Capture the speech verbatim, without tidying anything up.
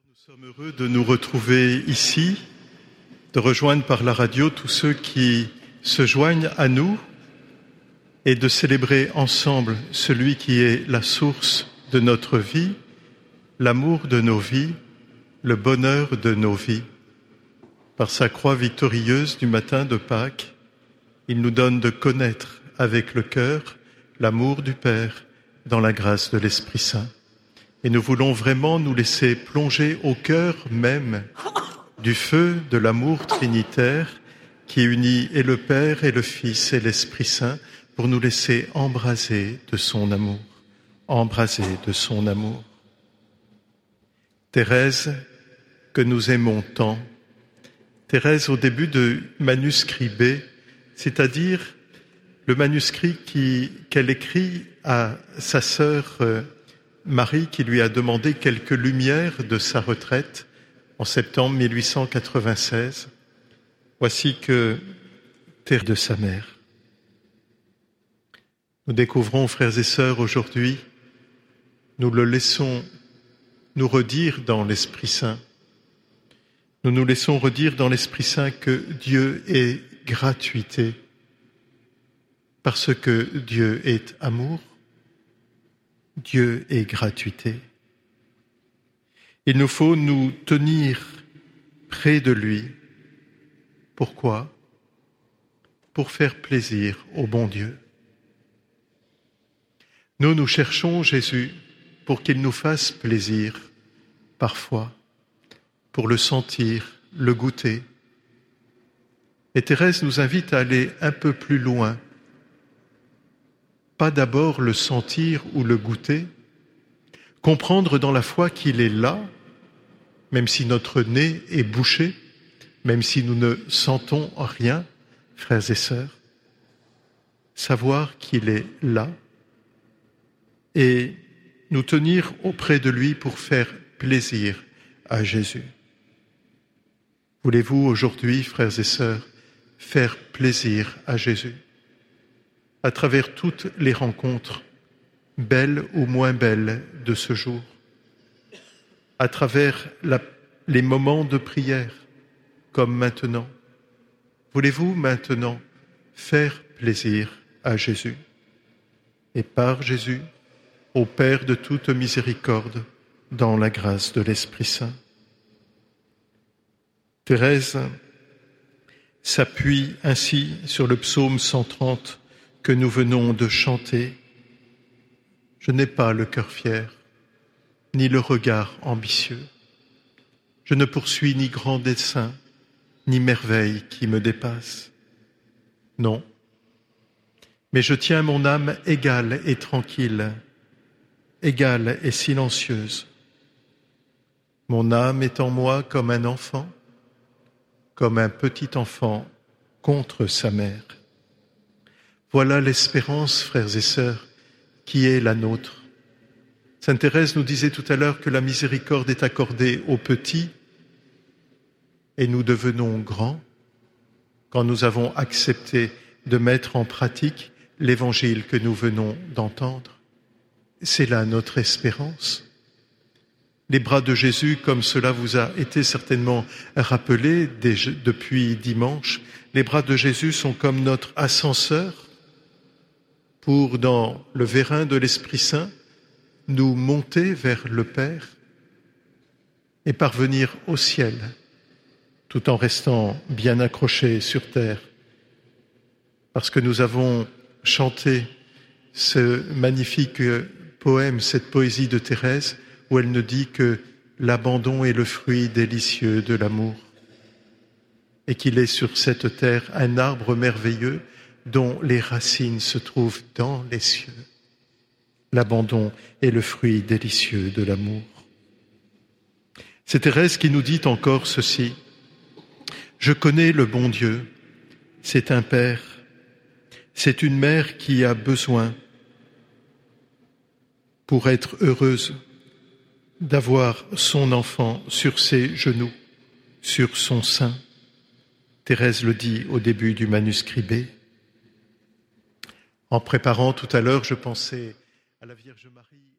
Nous sommes heureux de nous retrouver ici, de rejoindre par la radio tous ceux qui se joignent à nous et de célébrer ensemble celui qui est la source de notre vie, l'amour de nos vies, le bonheur de nos vies. Par sa croix victorieuse du matin de Pâques, il nous donne de connaître avec le cœur l'amour du Père dans la grâce de l'Esprit Saint. Et nous voulons vraiment nous laisser plonger au cœur même du feu de l'amour trinitaire qui unit et le Père et le Fils et l'Esprit Saint pour nous laisser embraser de son amour, embraser de son amour. Thérèse, que nous aimons tant, Thérèse au début de manuscrit B, c'est-à-dire le manuscrit qui, qu'elle écrit à sa sœur euh, Marie, qui lui a demandé quelques lumières de sa retraite en septembre mille huit cent quatre-vingt-seize. Voici que Thérèse de sa mère. Nous découvrons, frères et sœurs, aujourd'hui, nous le laissons nous redire dans l'Esprit Saint. Nous nous laissons redire dans l'Esprit Saint que Dieu est gratuité, parce que Dieu est amour. Dieu est gratuité. Il nous faut nous tenir près de lui. Pourquoi ? Pour faire plaisir au bon Dieu. Nous, nous cherchons Jésus pour qu'il nous fasse plaisir, parfois, pour le sentir, le goûter. Et Thérèse nous invite à aller un peu plus loin. Pas d'abord le sentir ou le goûter, comprendre dans la foi qu'il est là, même si notre nez est bouché, même si nous ne sentons rien, frères et sœurs, savoir qu'il est là et nous tenir auprès de lui pour faire plaisir à Jésus. Voulez-vous aujourd'hui, frères et sœurs, faire plaisir à Jésus ? À travers toutes les rencontres, belles ou moins belles de ce jour, à travers la, les moments de prière, comme maintenant. Voulez-vous maintenant faire plaisir à Jésus et par Jésus, au Père de toute miséricorde, dans la grâce de l'Esprit Saint? Thérèse s'appuie ainsi sur le psaume cent trente que nous venons de chanter. Je n'ai pas le cœur fier, ni le regard ambitieux. Je ne poursuis ni grand dessein, ni merveille qui me dépasse. Non, mais je tiens mon âme égale et tranquille, égale et silencieuse. Mon âme est en moi comme un enfant, comme un petit enfant contre sa mère. Voilà l'espérance, frères et sœurs, qui est la nôtre. Sainte Thérèse nous disait tout à l'heure que la miséricorde est accordée aux petits et nous devenons grands quand nous avons accepté de mettre en pratique l'évangile que nous venons d'entendre. C'est là notre espérance. Les bras de Jésus, comme cela vous a été certainement rappelé depuis dimanche, les bras de Jésus sont comme notre ascenseur pour, dans le vérin de l'Esprit Saint, nous monter vers le Père et parvenir au ciel, tout en restant bien accrochés sur terre. Parce que nous avons chanté ce magnifique poème, cette poésie de Thérèse, où elle nous dit que l'abandon est le fruit délicieux de l'amour et qu'il est sur cette terre un arbre merveilleux dont les racines se trouvent dans les cieux. L'abandon est le fruit délicieux de l'amour. C'est Thérèse qui nous dit encore ceci. Je connais le bon Dieu, c'est un père, c'est une mère qui a besoin, pour être heureuse, d'avoir son enfant sur ses genoux, sur son sein. Thérèse le dit au début du manuscrit B. En préparant tout à l'heure, je pensais à la Vierge Marie.